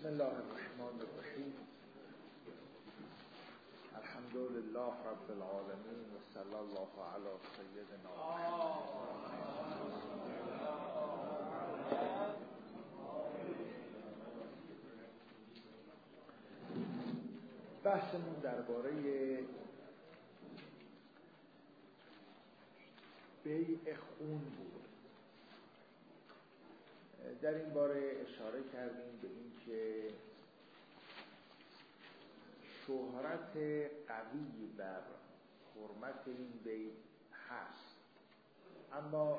بسم الله الرحمن الرحیم. الحمد لله رب العالمین و صلی الله علی سیدنا بحثمون درباره بیع خون بود. در این باره اشاره کردیم به این که شهرت قوی بر حرمت این بیع هست، اما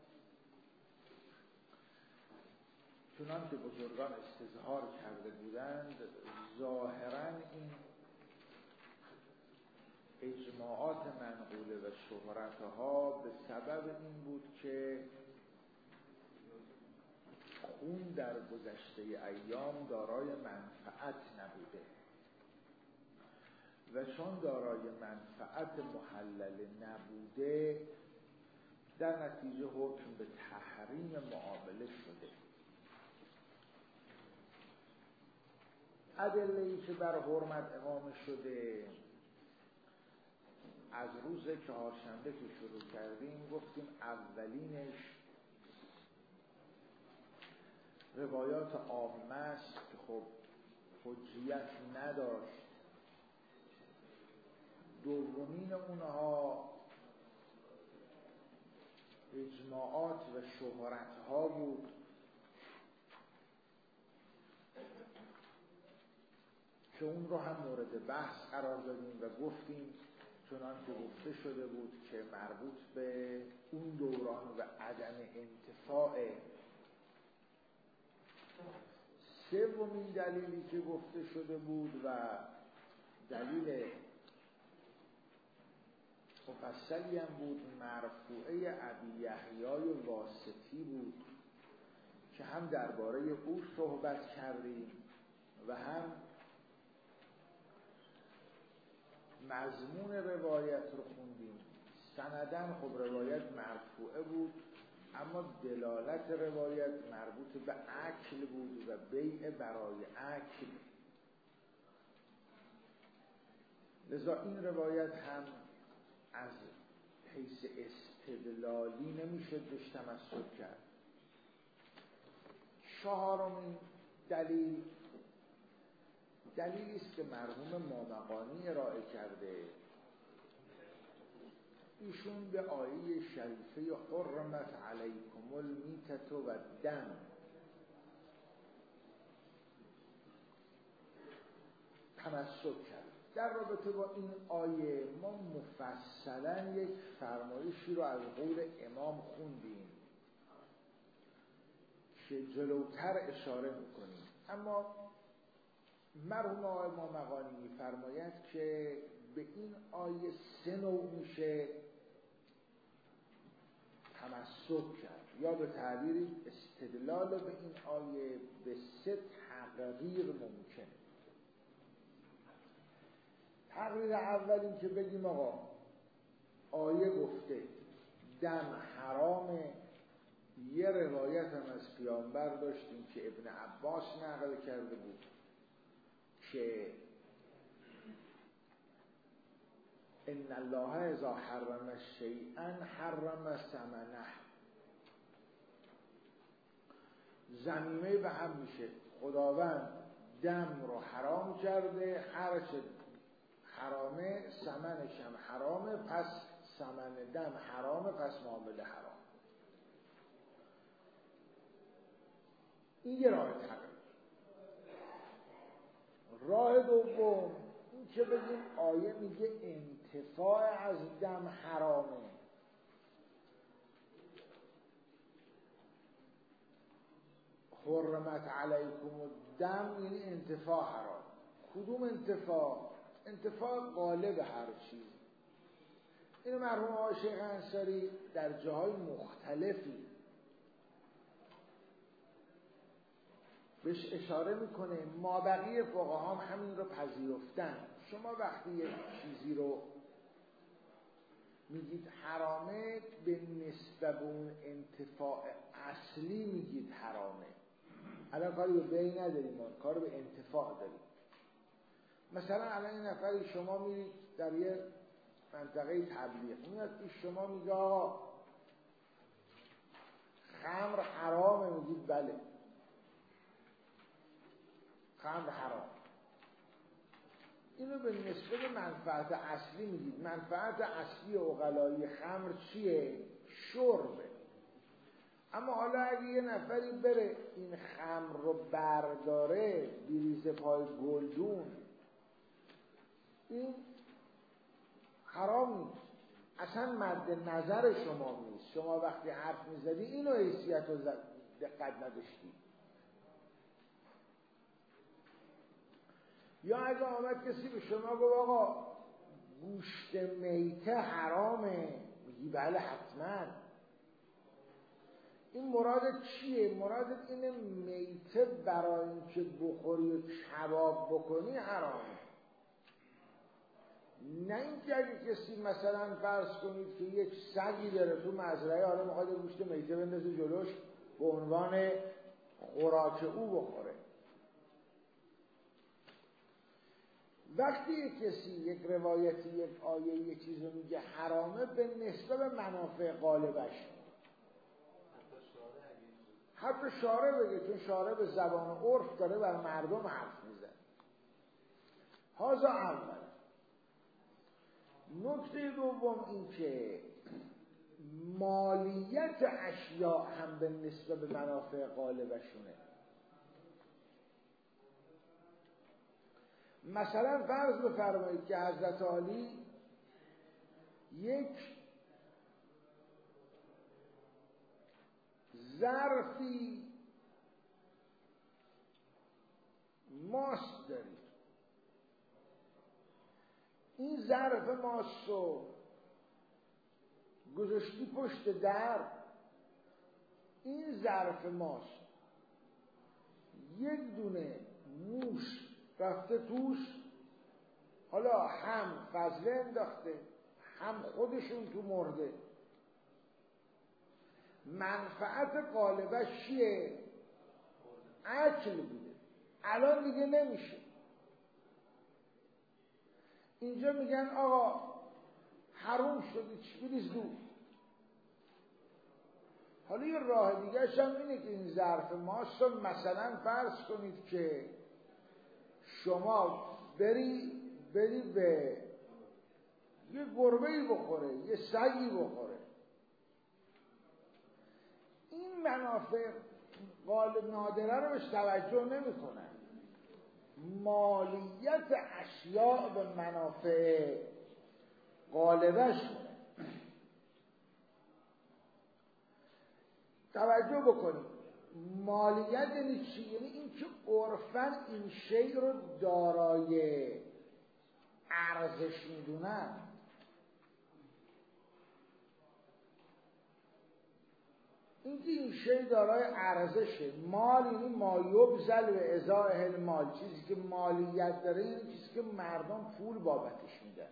چنان که بزرگان استظهار کرده بودند ظاهراً این اجماعات منقوله و شهرتها به سبب این بود که خون در گذشته ایام دارای منفعت نبوده و چون دارای منفعت محلل نبوده در نتیجه حکم به تحریم معامله شده. ادله‌ای که بر حرمت اقامه شده از روز چهارشنبه که شروع کردیم گفتیم اولینش روایات عامه است که خب حجیت نداشت. دومین اونها اجماعات و شهرتها بود که اون رو هم مورد بحث قرار دادیم و گفتیم چنان که گفته شده بود که مربوط به اون دوران و عدم انتفاع. سومین دلیلی که گفته شده بود و دلیل مفصلی هم بود مرفوعه ابی یحیی واسطی بود که هم درباره او صحبت کردیم و هم مضمون روایت رو خوندیم. سندن خب روایت مرفوعه بود اما دلالت روایت مربوط به اکل بود و بیع برای اکل، لذا این روایت هم از حیث استدلالی نمیشه بهش تمسک کرد. چهارمین دلیلی است که مرحوم مامقانی ارائه کرده. ایشون به آیه شریفه حرمت علیکم المیتة و الدم تمسک کرد. در رابطه با این آیه ما مفصلا یک فرمایشی رو از قول امام خوندیم که جلوتر اشاره میکنیم، اما مرحوم آقای مامقانی میفرماید که به این آیه سه نوع میشه تمسک کرد، یا به تعبیر استدلال به این آیه به سه تقریر ممکنه. تقریر اول این که بگیم آقا آیه گفته دم حرامه. یه روایت هم از پیامبر داشتیم که ابن عباس نقل کرده بود که ان الله اذا حرم شیئا حرم ثمنه. ضمیمه به هم میشه. خداوند دم رو حرام کرده، هر چه حرامه ثمنش هم حرامه، پس ثمن دم حرامه، پس معامله حرام. این یه راه تقریر. راه دوم این که بگیم آیه میگه انتفاع از دم حرامه. حرمت علیکم الدم یعنی انتفاع حرام. کدوم انتفاع؟ انتفاع غالب هر چیز. اینو مرحوم آقای شیخ انصاری در جاهای مختلفی بهش اشاره میکنه. مابقی فقها هم همین رو پذیرفتن. شما وقتی یک چیزی رو میگید حرامه به نسبت به اون انتفاع اصلی میگید حرامه. الان کاری به بی نداریم، کار به انتفاع داریم. مثلا الان این نفری شما میرید در یه منطقه تبلیغ، میاد پیش شما میگه آقا خمر حرامه، میگید بله خمر حرام. اینو به نسبت منفعت اصلی میگید. منفعت اصلی عقلایی خمر چیه؟ شربه. اما حالا اگه یه نفری بره این خمر رو برداره بریزه پای گلدون، این حرام نیست، اصلا مد نظر شما نیست. شما وقتی حرف میزدی اینو حیثیت رو دقت نداشتی. یا اگه آمد کسی به شما گفت آقا گوشت میته حرامه، میگی بله حتما. این مراد چیه؟ مراد اینه میته برای اینکه بخوری و کباب بکنی حرامه. نه اینکه اگه کسی مثلا فرض کنید که یک سگی داره تو مزرعه، حالا میخواد گوشت میته بندازه جلوش به عنوان خوراک او بخوره. وقتی یک کسی یک روایتی، یک آیه، یک چیزو میگه حرامه، به نسبت منافع غالبش، حتی شارع بگه، چون شارع به زبان عرف داره بر مردم حرف میزنه. هذا اول. نکته دوم این که مالیت اشیاء هم به نسبت به منافع غالبشونه. مثلا فرض بفرمایید که حضرت علی یک ظرفی ماست دارید، این ظرف ماست رو گذاشتی پشت در، این ظرف ماست یک دونه موش رفته توش، حالا هم فضله انداخته هم خودشون تو مرده. منفعت غالبش چیه؟ اکل بوده، الان دیگه نمیشه. اینجا میگن آقا حرام شدی، چی بریز دور. حالا یه راه دیگه هم اینه که این ظرف ماست رو مثلا فرض کنید که شما بری به یه گربه‌ای بخوره، یه سگی بخوره، این منافع غالب نادره رو بهش توجه نمی کنن. مالیت اشیاء به منافع غالبش توجه بکنید. مالیت یعنی چی؟ یعنی این که عرفاً این شی رو دارای ارزش میدونن. این که این شی دارای ارزشه. مال یعنی ما یبذل به ازاء المال، چیزی که مالیت داره، یعنی چیزی که مردم پول بابتش میدن.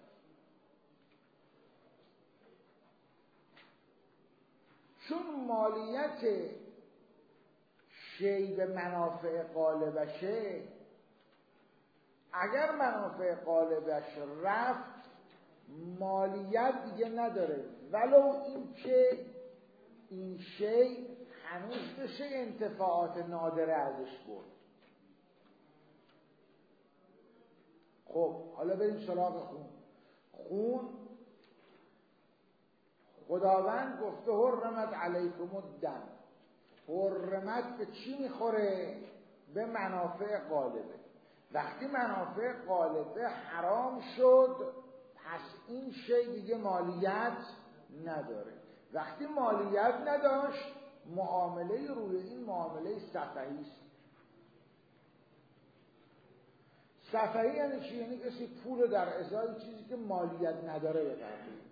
چون مالیت شی به منافع غالبشه، اگر منافع غالبش رفت مالیت دیگه نداره، ولو این که این شی هنوز بشه انتفاعات نادره ازش برد. خب حالا بریم سراغ خون. خداوند گفته حرمت علیکم الدم. حرمت به چی میخوره؟ به منافع غالبه. وقتی منافع غالبه حرام شد، پس این شی دیگه مالیت نداره. وقتی مالیت نداشت، معامله روی این معامله سفهی است. سفهی یعنی چی؟ یعنی کسی پول در ازای چیزی که مالیت نداره بپردازه.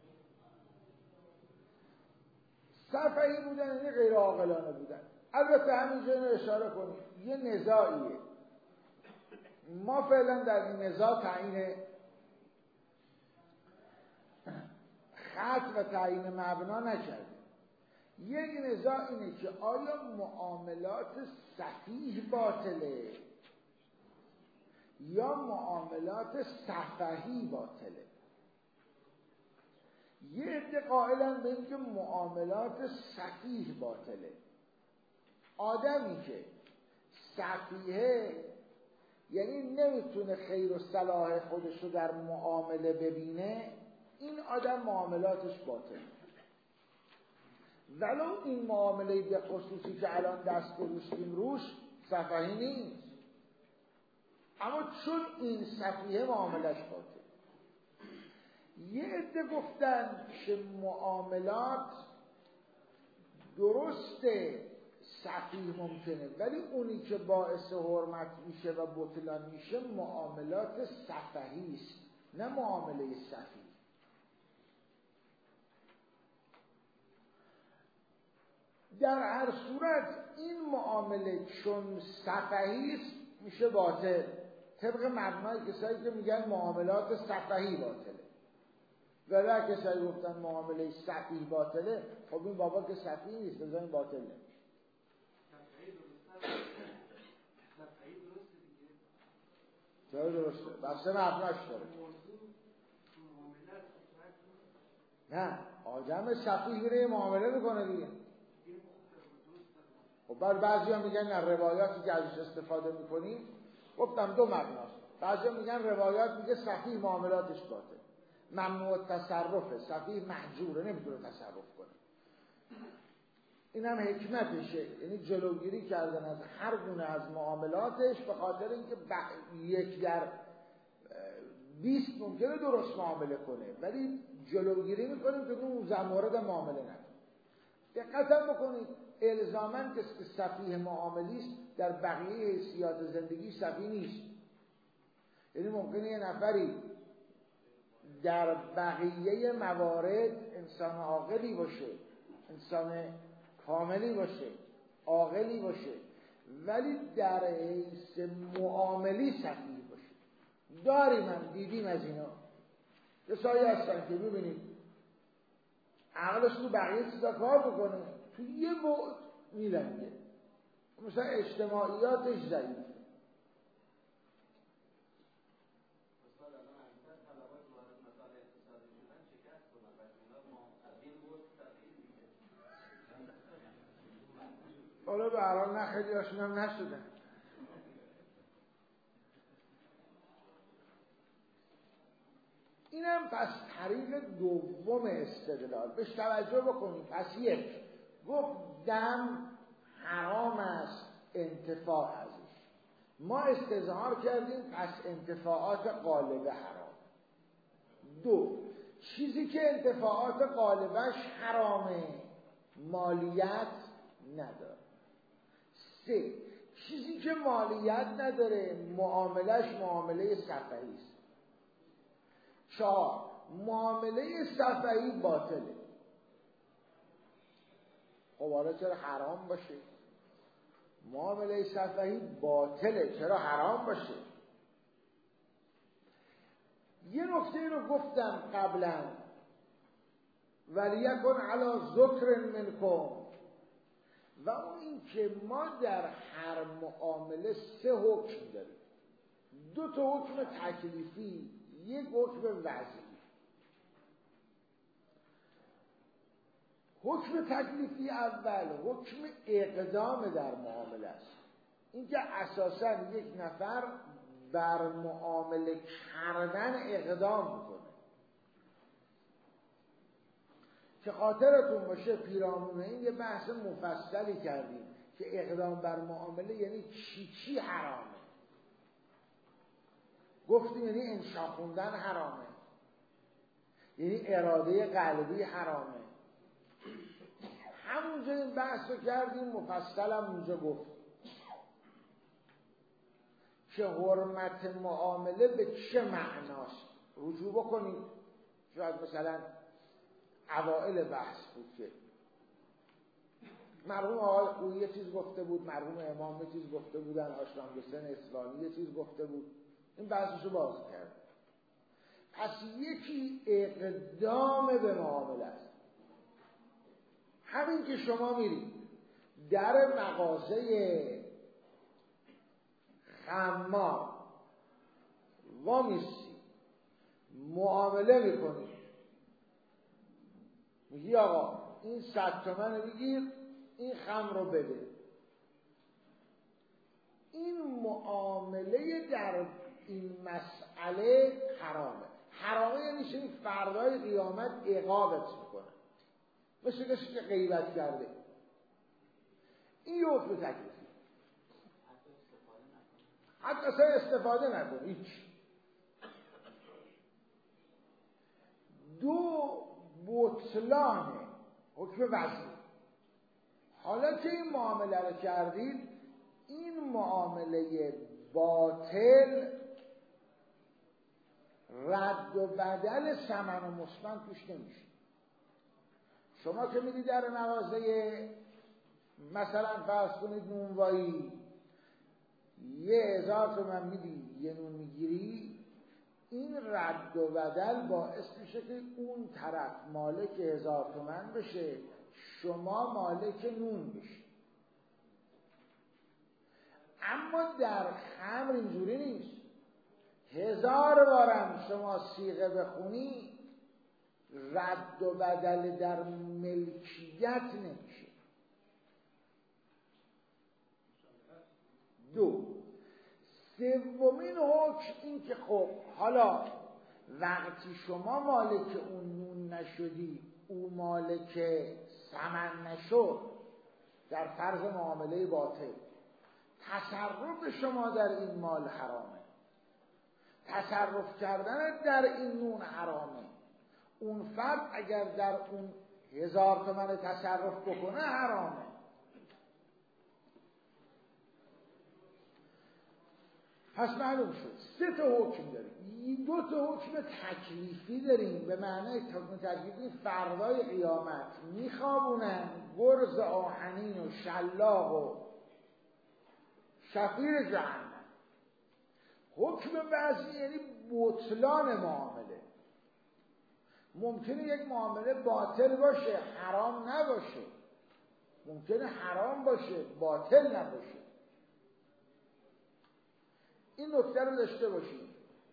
سفهی بودن یعنی غیر عاقلانه بودن. البته همینجا اینو اشاره کنیم، یه نزاعیه، ما فعلا در این نزاع تعیین خط و تعیین مبنا نکردیم. یک نزاع اینه که آیا معاملات سفیه باطله یا معاملات سفهی باطله. یه عده قائلن به اینکه معاملات سفیه باطله. آدمی که سفیه یعنی نمیتونه خیر و صلاح خودش رو در معامله ببینه، این آدم معاملاتش باطله. ولو این معامله به خصوصی که الان دست گذاشتیم روش سفهی نیست، اما چون این سفیه معاملش باطله. یه عده گفتن که معاملات درسته سفیه ممکنه، ولی اونی که باعث حرمت میشه و بطلان میشه معاملات سفهی است، نه معامله سفیه. در هر صورت این معامله چون سفهی است میشه باطل، طبق مبنای کسایی که میگن معاملات سفهی باطله. ولی کسایی گفتن معامله سفیه باطله، خب این بابا که سفیه نیست، لذا این باطل نمیشه. چرا درسته؟ بسته مبناش داره. نه، آدم سفیه میره معامله میکنه دیگه. خب بعضی ها میگن نه، روایاتی که ازش استفاده میکنیم گفتم دو مبناست. بعضی ها میگن روایات میگه سفیه معاملاتش باطل، ممنوع تصرفه، سفیه محجوره، نمیتونه تصرف کنه. این هم حکمتشه، یعنی جلوگیری کردن از هر گونه از معاملاتش، به خاطر اینکه یک در 20 ممکنه درست معامله کنه، ولی جلوگیری میکنیم که اون مورد معامله نکنه. دقت بکنید، الزاماً که سفیه معاملی است در بقیه حیثیات زندگی سفیه نیست. یعنی ممکنه یه نفری در بقیه موارد انسان عاقلی باشه، انسان کاملی باشه، عاقلی باشه، ولی در حیث معاملی سفیه باشه. داریم هم دیدیم از اینا کسایی هستن که میبینید عقلش رو بقیه چیزا کار بکنه، تو یه بعد میلنگه، مثلا اجتماعیاتش ضعیفه. حالا به هر حال نه خیلی هاشون هم نشدن. اینم پس طریق دوم استدلال بهش توجه بکنید. پس یک گفت دم حرام است، انتفاع ازش ما استظهار کردیم، پس انتفاعات غالبه حرام. دو، چیزی که انتفاعات غالبش حرامه مالیت نداره. سه، چیزی که مالیت نداره معاملش معامله سفهی است. چهار، معامله سفهی باطله. خب حالا چرا حرام باشه؟ معامله سفهی باطله، چرا حرام باشه؟ یه نکته رو گفتم قبلا، ولیکن علی ذکر منکم، و اون این که ما در هر معامله سه حکم داریم. دو تا حکم تکلیفی، یک حکم وضعی. حکم تکلیفی اول حکم اقدام در معامله است، اینکه اساساً یک نفر بر معامله کردن اقدام میکنه. که خاطرتون باشه پیرامون این یه بحث مفصلی کردیم که اقدام بر معامله یعنی چی حرامه. گفتیم یعنی انشا خوندن حرامه، یعنی اراده قلبی حرامه. همونجا این بحث رو کردیم، مفصل هم اونجا گفت که حرمت معامله به چه معناست. رجوع بکنید، شاید مثلا اوائل بحث بود که مرحوم آقای خویی یه چیز گفته بود، مرحوم امام یه چیز گفته بودن، آشنام حسین اصفهانی یه چیز گفته بود، این بحثشو باز کرد. پس یکی اقدام به معامله است، همین که شما میرید در مغازه خمار وامیسی معامله میکنی، میگی آقا این 100 تومن بگیر این خمر رو بده، این معامله در این مسئله حرامه یعنی چه؟ فردای قیامت عقابت میکنه، مثل کسی که غیبت کرده. این یه حکم تکلیفی، حتی اصلا استفاده نکن هیچ. دو، بطلان حکم وضعی. حالا که این معامله رو کردید، این معامله باطل رد و بدل ثمن و مثمن توش نمیشه. شما که میدید در مغازه مثلا فرض کنید نونوایی 1000 تومن میدی یه نون میگیری، این رد و بدل باعث میشه که اون طرف مالک 1000 تومن بشه، شما مالک نون بشی. اما در خمر اینجوری نیست. 1000 بارم شما صیغه بخونی رد و بدل در ملکیت نمیشه. دو، سومین حکم این که خب حالا وقتی شما مالک اون نون نشدی، او مالک ثمن نشد، در فرض معامله باطل تصرف شما در این مال حرامه، تصرف کردن در این نون حرامه. اون فرد اگر در اون 1000 تومن تصرف بکنه حرامه. پس معلوم شد 3 تا حکم داریم. 2 تا حکم تکلیفی داریم، به معنی حکم تکلیفی فردای قیامت میخوابونن گرز آهنین و شلاق و شفیر جهنم. حکم وضعی یعنی بطلان معامله. ممکنه یک معامله باطل باشه حرام نباشه، ممکنه حرام باشه باطل نباشه. این نکته رو داشته باشید.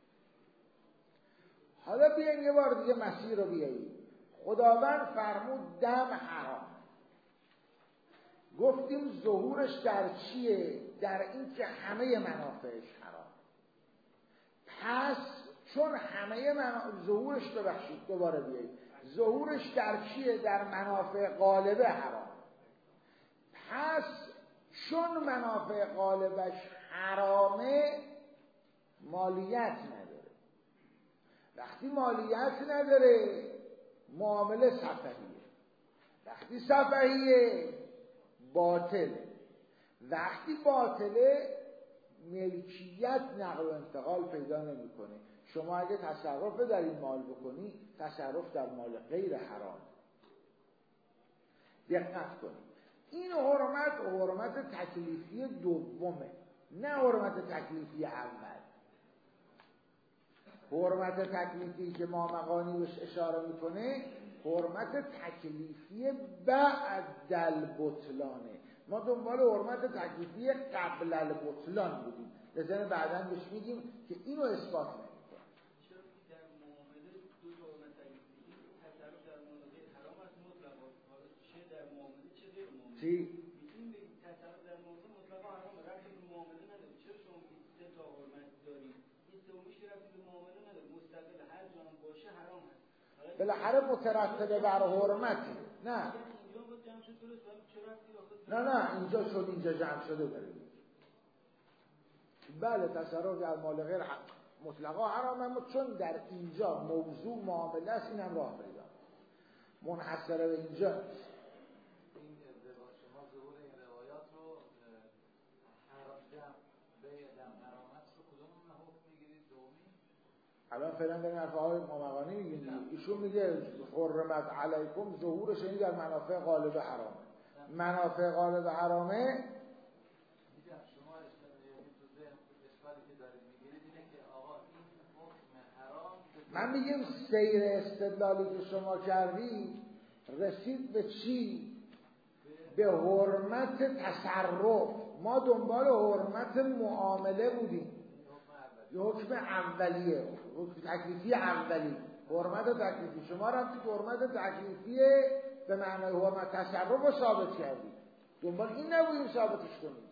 حالا بیایم یه بار دیگه مسیر رو بیاییم. خداوند فرمود دم حرام. گفتیم ظهورش در چیه؟ در این که همه منافعش حرام. پس چون همه ظهورش ببخشید دوباره بیاییم. ظهورش در چیه؟ در منافع غالبه حرام. پس چون منافع غالبش حرامه مالیت نداره. وقتی مالیت نداره معامله سفهیه. وقتی سفهیه باطله. وقتی باطله ملکیت نقل و انتقال پیدا نمیکنه. شما اگه تصرف در این مال بکنی تصرف در مال غیر حرام. دقت کنید. این حرمت تکلیفی دومه، نه حرمت تکلیفی اول. حرمت تکلیفی که مامقانی بهش اشاره میکنه حرمت تکلیفی بعد البطلانه. ما دنبال حرمت تکلیفی قبل البطلان بودیم، لذا بعداً بهش میگیم که اینو اثبات نمیکنه. چرا در معامله دو تا حرمت تکلیفی تصرف در معامله حرام است مطلقاً، چه در معامله چه غیر معامله. چی؟ میتونیم بگیم تصرف در معامله مطلقاً حرامه، ربطی به معامله نداره. چرا شما میگید 3 تا حرمت داریم؟ این سومیش ربطی به معامله نداره، مستقل هر جا هم باشه حرام است. بالاخره مترتبه بر حرمتی. نه نه اینجا شد، اینجا جمع شده داریم. بله تصرف در مال غیر مطلقا حرام، اما چون در اینجا موضوع معامله است اینم راه پیدا منحصر به اینجا نیست. این شما ظهور این روایات رو حرام به حرامت رو کدوم حکم میگیرید؟ دومی؟ الان فعلا داریم حرف آقای مامقانی میگیم. ایشون میگه حرمت علیکم ظهورش یعنی در منافع غالب حرامه. منافع غالب حرامه میگم شما تو ذهن اشکالی که دارید میگیرید اینه که آقا این حکم حرام، من میگم سیر استدلالی که شما کردی رسید به چی؟ به حرمت تصرف. ما دنبال حرمت معامله بودیم، حکم اولیه، حکم تکلیفی اولی، حرمت تکلیفی. شما رفتید حرمت تکلیفی به معنای حرمت تصرف رو ثابت کردید، دنبال این نبودیم ثابتش کنیم.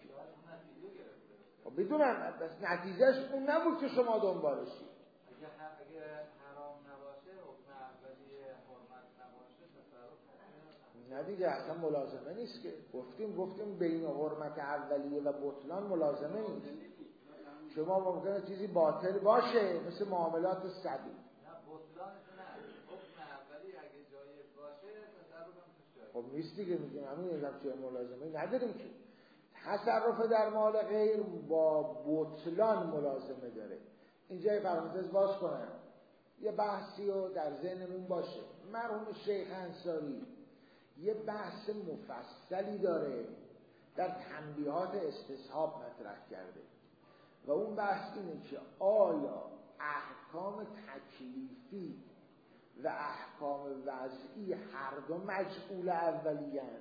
بدونم بس نتیجهش اون نبود که شما دنبالشید. اگه حرام نباشه، حکم اولی حرمت نباشه، تصرف نه دیگه اصلا ملازمه نیست که. گفتیم بین حرمت اولیه و بطلان ملازمه نیست. شما ممکنه چیزی باطل باشه مثل معاملات سبی. نه بطلانش نه، حکم اولی اگه جایز باشه تصرف هم توش جایز. خب نیست دیگه، میگیم همین یکم چه ملازمه نداریم که. تصرف در مال غیر با بطلان ملازمه داره. اینجا یه پرانتز باز کنم، یه بحثی رو در ذهنمون باشه. مرحوم شیخ انصاری یه بحث مفصلی داره در تنبیهات استصحاب مطرح کرده و اون بحث اینه که آیا احکام تکلیفی و احکام وضعی هر دو مجعول اولیه‌اند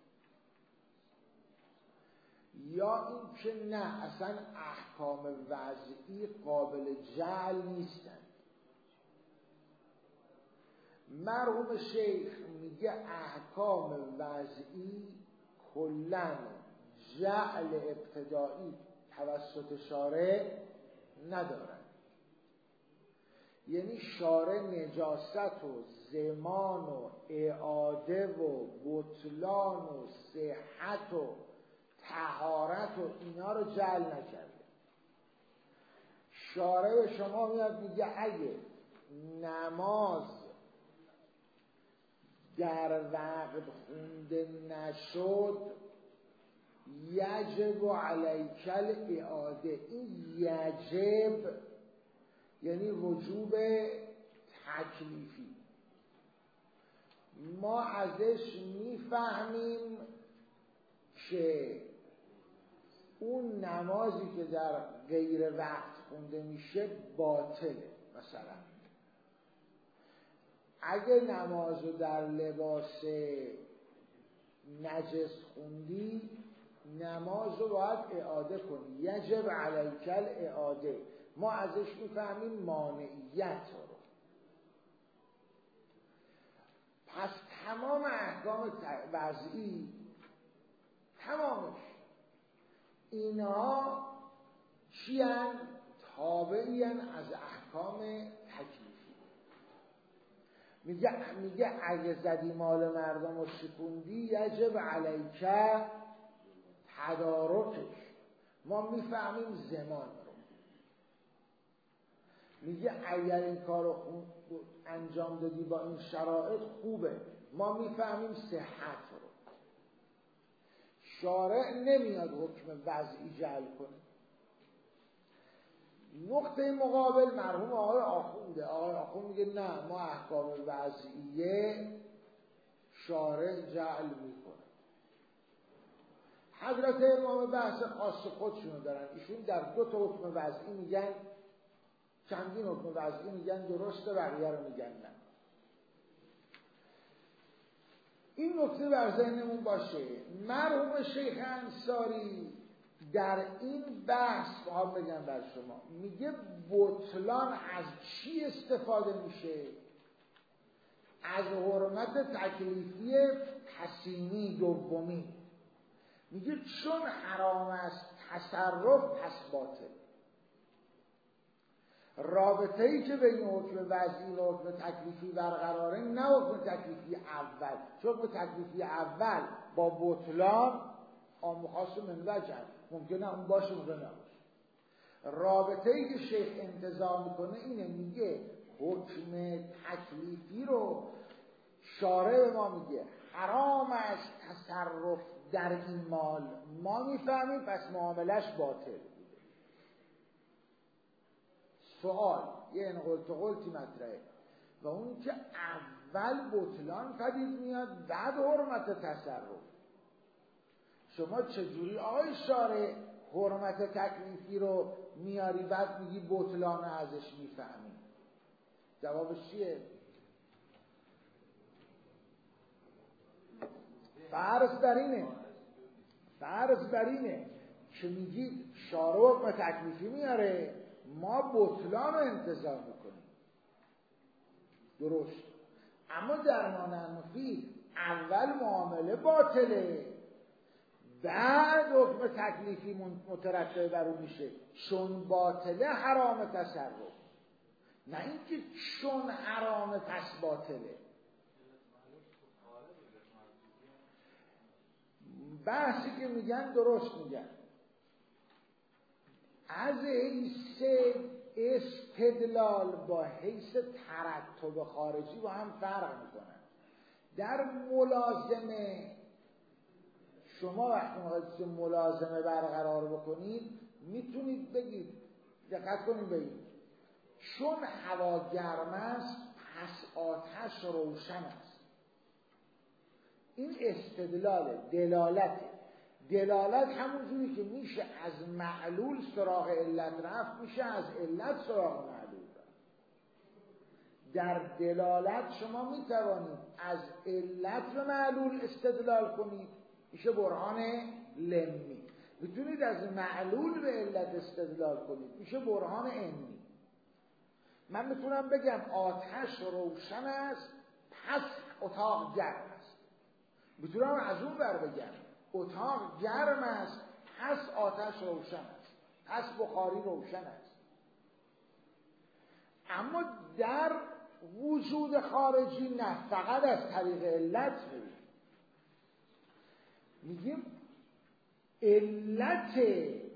یا این که نه اصلا احکام وضعی قابل جعل نیستند. مرحوم شیخ میگه احکام وضعی کلاً جعل ابتدایی توسط شارع ندارند، یعنی شارع نجاست و زمان و اعاده و بطلان و صحت و طهارت و اینا رو جعل نکرده. شارع به شما میاد میگه اگه نماز در وقت خونده نشد یجب علیک الاعاده. این یجب یعنی وجوب تکلیفی. ما ازش میفهمیم که اون نمازی که در غیر وقت خونده میشه باطله. مثلا اگه نمازو در لباس نجس خوندی نمازو باید اعاده کنی، یجب علیک الاعاده. ما ازش میفهمیم مانعیت رو. پس تمام احکام وضعی تمامش اینا چیان؟ تابعین از احکام تکلیفی. میگه اگه زدی مال مردم و شکوندی یجب علیک تدارکش. ما میفهمیم زمان رو. میگه اگر این کار رو انجام دادی با این شرایط خوبه. ما میفهمیم صحت رو. شارع نمیاد حکم وضعی جعل کنه. نقطه مقابل مرحوم آقای آخونده. آقای آخوند میگه نه، ما احکام وضعیه شارع جعل میکنه. حضرت امام بحث خاص خودشونو دارن. ایشون در 2 تا حکم وضعی میگن، چندین حکم وضعی میگن درسته، بقیه رو میگن نه. این نکته بر ذهنمون باشه. مرحوم شیخ انصاری در این بحث هم بگم بر شما میگه بطلان از چی استفاده میشه؟ از حرمت تکلیفی تسیمی دومی. میگه چون حرام است تصرف پس باطل. رابطه ای که بین حکم وضعی و حکم تکلیفی برقراره نه حکم تکلیفی اول، چون حکم تکلیفی اول با بطلان آمخاص من وجه ممکنه اون باشه ممکنه نباشه. رابطه ای که شیخ انتزاع میکنه اینه، میگه حکم تکلیفی رو شارع ما میگه حرام است تصرف در این مال، ما میفهمیم پس معاملش باطل. سوال یه انقلتی مطرحه و اون که اول بطلان پدید میاد بعد حرمت تصرف. شما چجوری آقای شارع حرمت تکلیفی رو میاری بعد میگی بطلان ازش میفهمی؟ جوابش چیه؟ فرض بر اینه که میگید شارع حکم تکلیفی میاره، ما بطلان رو انتظار میکنیم. درست. اما در منفی اول معامله باطله، بعد حکم تکلیفی مترتب بر اون میشه. چون باطله حرام تصرف، نه اینکه چون حرام پس باطله. بحثی که میگن درست میگن. از حیث استدلال با حیث ترتب خارجی با هم فرق میکنن. در ملازمه شما وقتی میخواید ملازمه برقرار بکنید میتونید بگید، دقت کنید بگید چون هوا گرم است پس آتش روشن است. این استدلال دلالت همون جوری که میشه از معلول سراغ علت رفت، میشه از علت سراغ معلول رفت. در دلالت شما میتوانید از علت به معلول استدلال کنید، میشه برهان لمی. میتونید از معلول به علت استدلال کنید، میشه برهان انی. من میتونم بگم آتش روشن است پس اتاق گرم است. میتونم از اون ور بگم اتاق گرم است پس آتش روشن است، پس بخاری روشن است. اما در وجود خارجی نه، فقط از طریق علت میگیم علت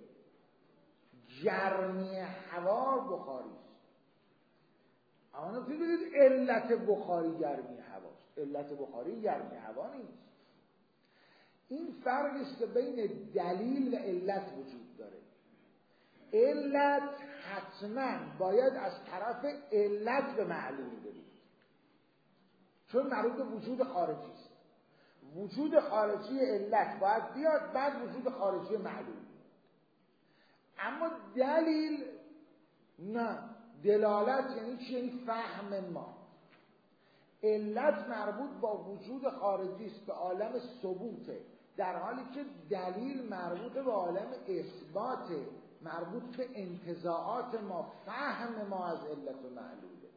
گرمی هوا بخاری است. اما نمی‌تونید علت بخاری گرمی هواست. علت بخاری گرمی هوا نیست. این فرقی است که بین دلیل و علت وجود داره. علت حتما باید از طرف علت به معلول برید، چون مربوط به وجود خارجی است. وجود خارجی علت باید بیاد، بعد وجود خارجی معلول. اما دلیل نه. دلالت یعنی چی؟ یعنی فهم ما. علت مربوط با وجود خارجی است، به عالم ثبوته، در حالی که دلیل مربوط به عالم اثباته، مربوط به انتزاعات ما، فهم ما از علت و معلوله.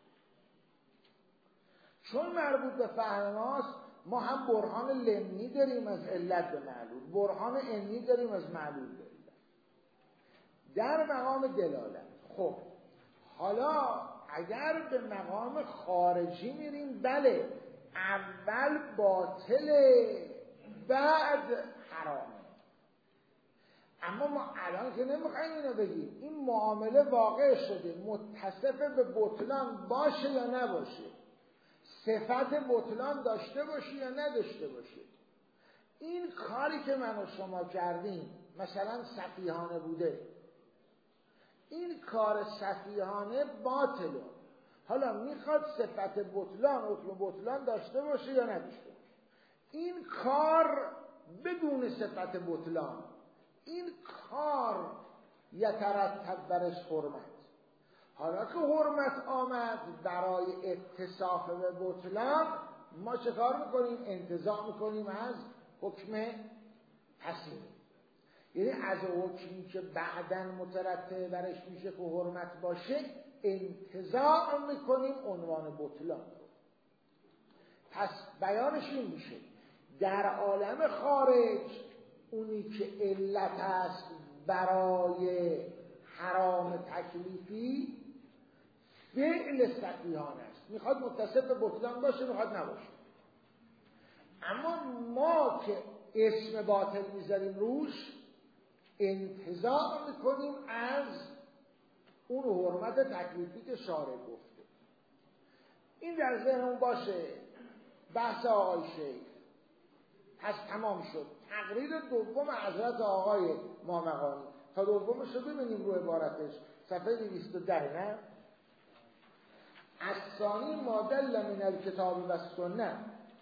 چون مربوط به فهم ماست، ما هم برهان لمی داریم از علت به معلول، برهان انی داریم از معلول به علت. در مقام دلالت. خب حالا اگر به مقام خارجی میریم، بله اول باطله بعد حرامه. اما ما الان که نمیخوایم اینو بگیم. این معامله واقع شده، متصف به بطلان باشه یا نباشه، صفت بطلان داشته باشه یا نداشته باشه. این کاری که من و شما کردیم مثلا سفیهانه بوده، این کار سفیهانه باطله. حالا میخواد صفت بطلان، حکم بطلان داشته باشه یا نداشته باشه. این کار بدون صفت بطلان، این کار یترتب برش حرمت. حالا که حرمت آمد برای اتصاف به بطلان، ما چه کار میکنیم؟ انتزاع میکنیم از حکم حسین. یعنی از حکمی که بعداً مترتب برش میشه که حرمت باشه انتزاع میکنیم عنوان بطلان رو. پس بیانش این میشه در عالم خارج اونی که علت است برای حرام تکلیفی فعل سفیهانه است، میخواد متصف به بطلان باشه، میخواد نباشه. اما ما که اسم باطل میذاریم روش، انتزاع میکنیم از اون حرمت تکلیفی که شارع گفته. این در ذهنمون باشه. بحث آقای شیخ پس تمام شد. تقریر دوم حضرت آقای مامقانی، تا دومش رو ببینیم رو عبارتش صفحه 210. نه الثانی ما دل من الکتاب و سنت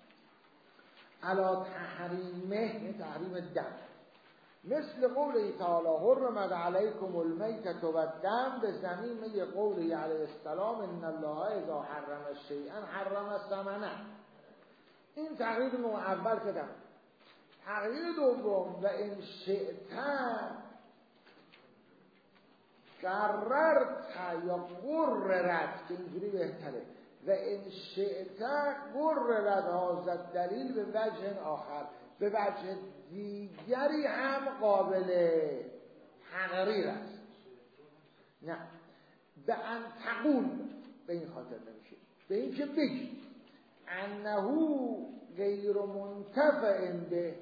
علی تحریمه، تحریم دم، مثل قوله تعالی حرمت علیکم المیتة و الدم، به ضمیمه قوله علیه السلام ان الله اذا حرم شیئا حرم ثمنه. این تقریر نوع اول کردم. تغییر دوم و ان شئت قررت یا قررت که اینجوری بهتره و ان شئت قررت هذا دلیل به وجه آخر، به وجه دیگری هم قابل تقریر است. نه به ان تقول به این خاطر نمیشه، به این که بگی انه غیر منتفع به،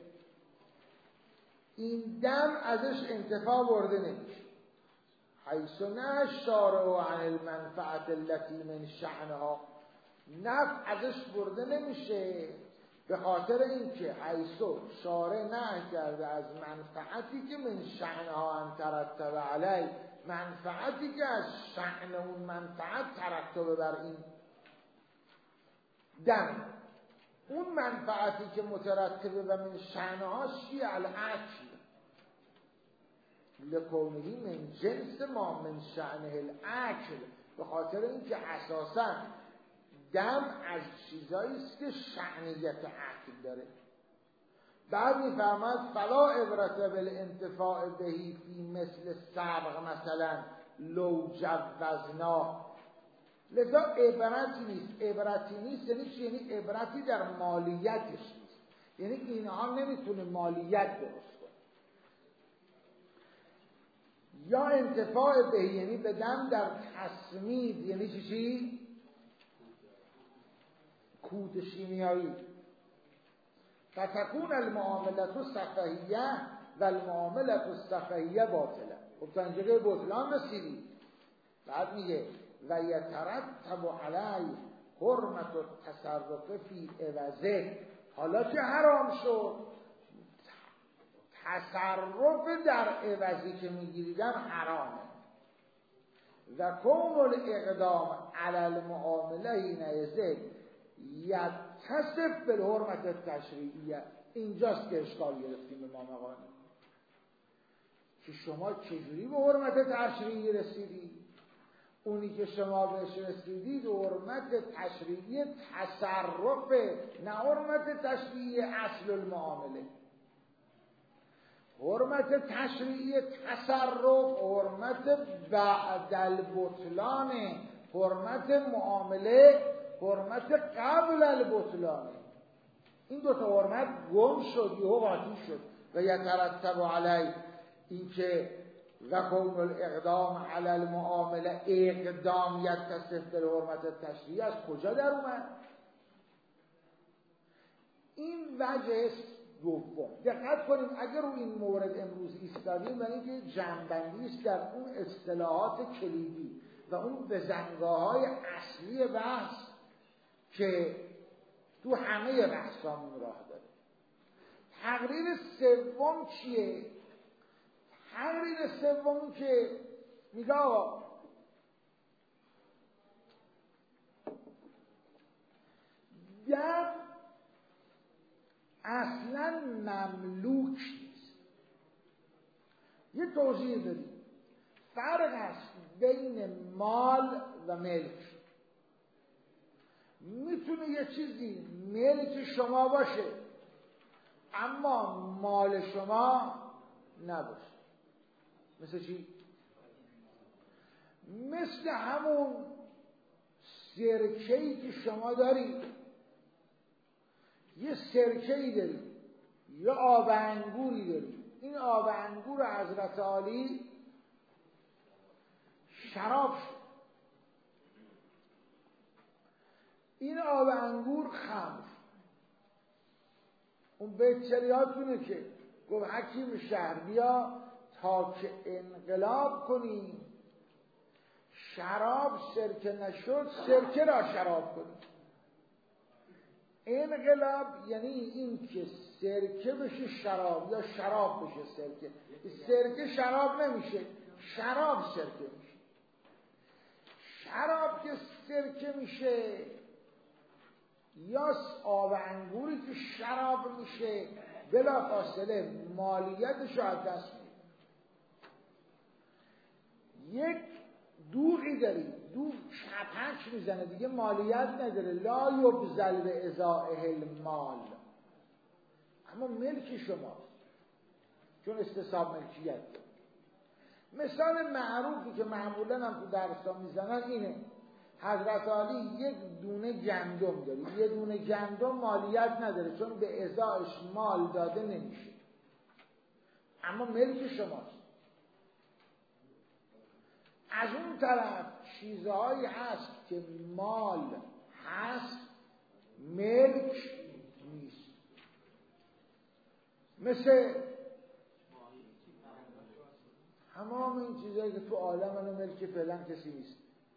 این دم ازش انتفاع برده نمیشه. حیث نه شارع عن المنفعت التي من شأنها، نفع ازش برده نمیشه به خاطر اینکه حیث شارع نه کرده از منفعتی که من شأنها ان ترتب علی، منفعتی که از شأن اون منفعت ترتب بر این دم، اون منفعتی که مترتبه و من شأنها چیه؟ الاکل، لکونهی من جنس ما من شأنه الاکل، به خاطر اینکه اساسا دم از چیزایی است که شأنیت اکل داره. بعد میفرماد فلا عبرت بالانتفاع بهی فی مثل سبق مثلا لو جوزنا، لذا عبرتی نیست. عبرتی نیست یعنی چی؟ یعنی عبرتی در مالیتش نیست، یعنی اینها نمیتونه مالیت درست کنه. یا انتفاع بهی یعنی بدم در تصمید، یعنی چی؟ کود شیمیایی. فتكون المعاملة سفهیه و المعاملة سفهیه باطله. خب تا اینجا بطلان رسیدی. بعد میگه و یترتب علی حرمت التصرف فی عوضه، حالا که حرام شد تصرف در عوضی که میگیریدن حرامه. و کون الاقدام علی المعامله اینه یتصف بالحرمت تشریعیه. اینجاست که اشکال گرفتیم امام مقانی که شما چجوری به حرمت تشریعی رسیدی؟ اونی که شما بهش رسیدید حرمت تشریعی تصرف، نه حرمت تشریعی اصل المعامله. حرمت تشریعی تصرف حرمت بعد البطلان، حرمت معامله حرمت قبل البطلان. این دو تا حرمت گم شد، یهو قاطی شد. و یترتب علی، این که و کون الاقدام علی المعامله اقدام یتصف بالحرمت تشریعی از کجا در اومد؟ این وجه دوم. دقت کنیم اگر رو این مورد امروز ایستادیم برای اینکه جنبندی است در اون اصطلاحات کلیدی و اون بزنگاه‌های اصلی بحث که تو همه بحثامون راه داره. تقریر سوم چیه؟ تقریر سوم که میگه آقا دم اصلا مملوک نیست. یه توضیح بدیم. فرق است بین مال و ملک. میتونه یه چیزی ملک شما باشه اما مال شما نباشه. مثل چی؟ مثل همون سرکه‌ای که شما دارید. یه سرکه‌ای دارید، یه آب انگوری دارید. این آب انگور حضرت عالی شراب شد. این آب انگور خمر. اون بیتریاتونه که گفت حکیم شهر بیا تا که انقلاب کنی شراب سرکه نشد سرکه را شراب کنی. انقلاب یعنی این که سرکه بشه شراب یا شراب بشه سرکه. سرکه شراب نمیشه، شراب سرکه میشه. شراب که سرکه میشه یا آب انگوری که شراب میشه بلا فاصله مالیتش رو از دست میده. یک دوغی داری، دوغ چپک میزنه دیگه مالیت نداره. لا یبذل به ازائه المال، اما ملک شماست، چون استصحاب ملکیت. مثال معروفی که معمولا هم تو درس‌ها میزنن اینه: حضرت علی یک دونه گندم داره، یه دونه گندم مالیت نداره چون به ازایش مال داده نمیشه، اما ملک شماست. از اون طرف چیزهایی هست که مال هست ملک نیست، مثل تمام این چیزهایی که تو عالم الان ملک فعلا کسی نیست.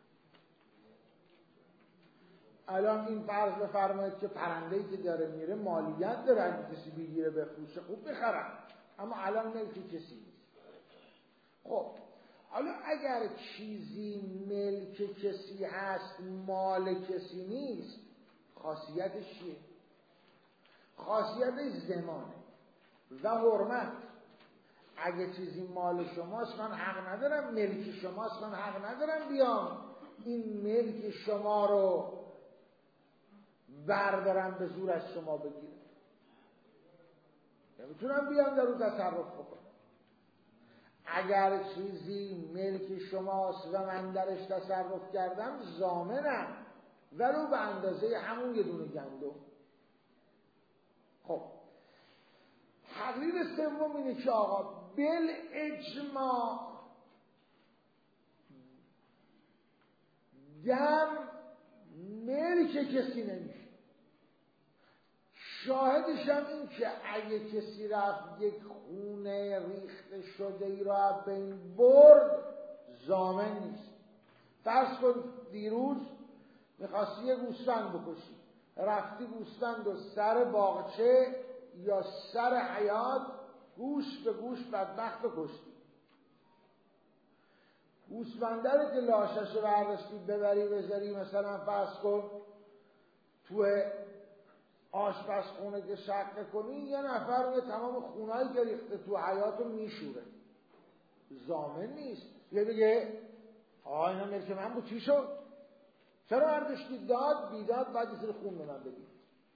الان این فرض بفرمایید که پرنده‌ای که داره میره مالیت داره، اگه کسی بگیره بفروشه خوب بخرن، اما الان ملک کسی نیست. خب حالا اگر چیزی ملک کسی هست مال کسی نیست، خاصیتش چیه؟ خاصیتش زمانه و حرمت. اگه چیزی مال شماست من حق ندارم، ملک شماست من حق ندارم بیام این ملک شما رو بردارم به زور از شما بگیرم، نمیتونم بیام در اون تصرف بکنم. اگر چیزی ملک شماست و من درش تصرف کردم ضامنم، ولو به اندازه همون یه دونه گندم. خب تقریر سوم اینه که آقا بالاجماع دم ملک کسی نمیشه. شاهدش هم این که اگه کسی رفت یک خونه ریخته شده ای را به این برد ضامن نیست. فرض کن دیروز میخواستی یه گوسفند بکشی، رفتی گوسفند و سر باغچه یا سر حیاط گوش به گوش بدبخت رو کشتی. گوسفنده رو که لاشش رو برداشتی ببری بذاری مثلا فرض کن تو آشپزخونه که شقه کنی، یه نفر اون تمام خونهایی که ریخته تو حیاط رو میشوره، ضامن نیست. یه بگه آقا اینا ملک من بود چی شد؟ چرا برداشتی؟ داد بیداد بعد یه سری خون به من بدید.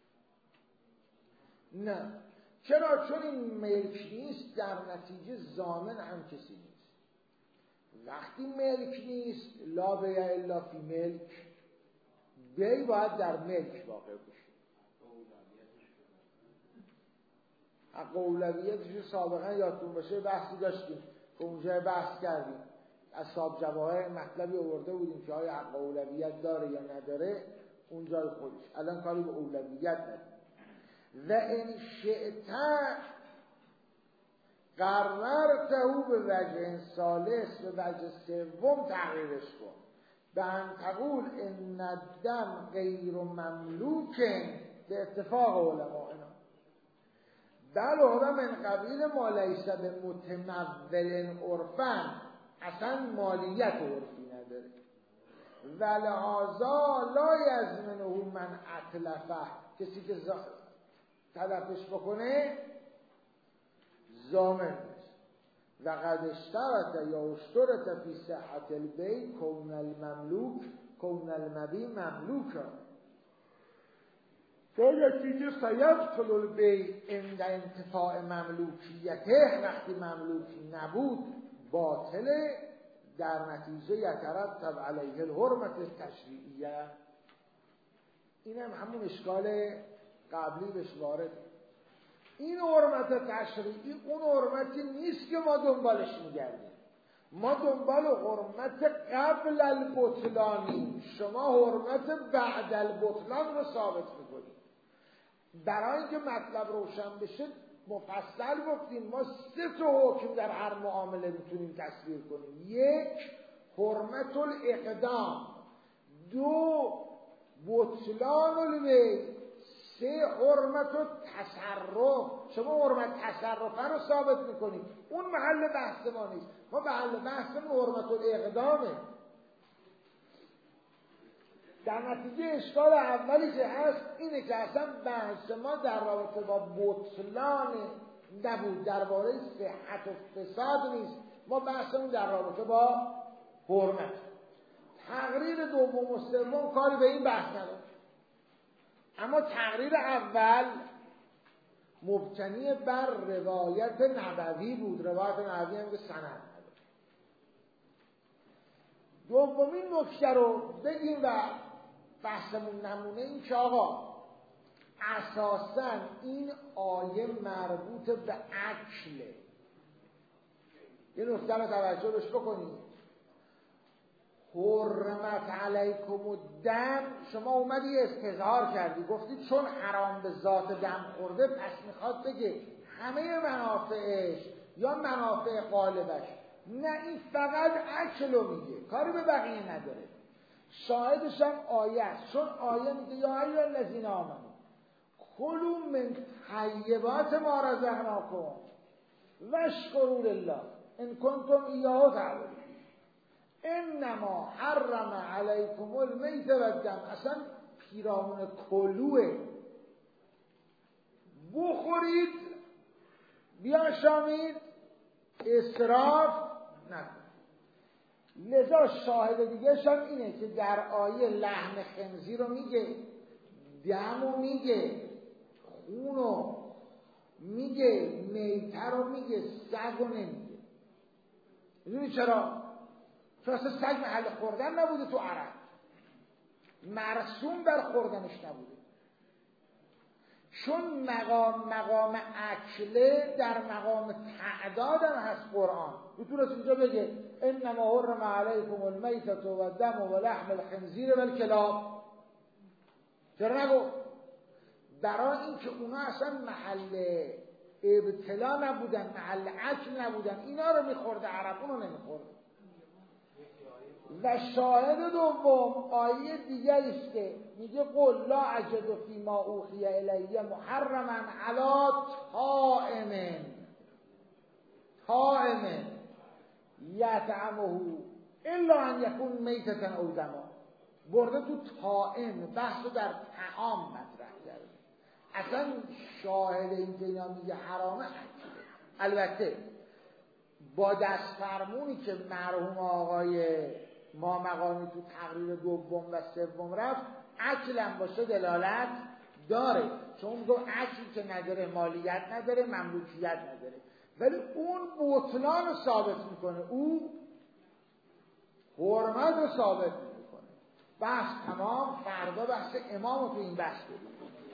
نه، چرا؟ چون این ملک نیست، در نتیجه ضامن هم کسی نیست. وقتی ملک نیست لا بیع الا فی ملک، بیع باید در ملک واقع بشه. حق اولویتش سابقا یادتون باشه بحثی داشتیم که اونجا بحث کردیم، اصحاب جواهر مطلبی آورده بودیم که آیا حق اولویت داره یا نداره، اونجا خودش. الان کاری به اولویت نداره. و این شئت قررته به وجه ثالث، به وجه سوم تغییرش کن، به ان تقول ان الدم غیر مملوک، به اتفاق علمائنا بل هو من قبیل ما لیس بمتمول عرفا، اصلا مالیت عرفی نداره. ولهذا لا یضمنه من اتلفه، کسی که تلفش بکنه ضامن نیست. و قد اشترط یا اشترط فی صحت البیع کون المملوک کون المبیع مملوکا، فیجه سیدخل البیع عند انتفاع مملوکیته، وقتی مملوکی نبود باطله، در نتیجه یترتب علیه الحرمت التشریعیه. این هم همون اشکال قبلی بهش وارد. این حرمت تشریعی اون حرمتی نیست که ما دنبالش میگردیم، ما دنبال حرمت قبل البطلانی، شما حرمت بعد البطلان رو ثابت میکنید. برای اینکه مطلب روشن بشه مفصل گفتیم ما 3 تا حکم در هر معامله میتونیم تصویر کنیم: 1 حرمت الاقدام، 2 بطلان البیع، 3 حرمت تصرف. شما حرمت تصرفه رو ثابت میکنید، اون محل بحث ما نیست. ما محل بحثمون حرمت الاقدامه. در نتیجه اشکال اولی که هست اینه که اصلا بحث ما در رابطه با بطلان نبود، درباره صحت و فساد نیست، ما بحثمون در رابطه با حرمت. تقریر دوم و سوم کاری به این بحث نداره، اما تقریر اول مبتنی بر روایت نبوی بود. روایت نبوی هم که سند نداره. دومین نکته رو بگیم و بحثمون نمونه این که آقا اساساً این آیه مربوط به اکله. یه نکته رو توجه بهش بکنید. حرمت علیکم الدم، شما اومدی استظهار کردی گفتی چون حرام به ذات دم خورده پس میخواد بگه همه منافعش یا منافع غالبش. نه، این فقط اکلو میگه، کاری به بقیه نداره. شاهدش هم آیه است، چون آیه میگه یا ایها الذین آمنوا کلوا من طیبات ما رزقناکم واشکروا لله ان کنتم ایاه تعبدون. انما حرم علیکم المیت و الدم، اصلا پیرامون کلوه، بخورید بیاشامید اسراف نکنید. لذا شاهد دیگه هم اینه که در آیه لحم خنزیر رو میگه، دم رو میگه، خون رو میگه، میته رو میگه، سگ رو نمیگه. میدونی چرا؟ چون اصلا سگ محل خوردن نبوده تو عرب، مرسوم بر خوردنش نبوده. چون مقام اکله در مقام تعداد هم هست قرآن. میتونست اینجا بگه انما حرم علیکم المیتة و الدم و لحم الخنزیر و الکلاب. چرا نگفت؟ برای اینکه اونا اصلا محل ابتلا نبودن، محل اکل نبودن، اینا رو میخورده، عرب اونو نمیخورده. و شاهد دوم آیه دیگری است که میگه قل لا اجد فیما اوحی الی محرما علی طاعم یطعمه الا ان یکون میتة او دما. برده تو طاعم، بحث رو در طعام مطرح کرده. اصلا شاهد این که اینا میگه حرامه اکله. البته با دست فرمونی که مرحوم آقای ما مقامی تو تقریر دوم و سوم رفت، اکلم باشه دلالت داره، چون دو اکلی که نداره مالیت نداره، مملوکیت نداره، ولی اون بطلان رو ثابت میکنه، او حرمت رو ثابت میکنه. بحث تمام. فردا بحث امام رو تو این بحث بریم.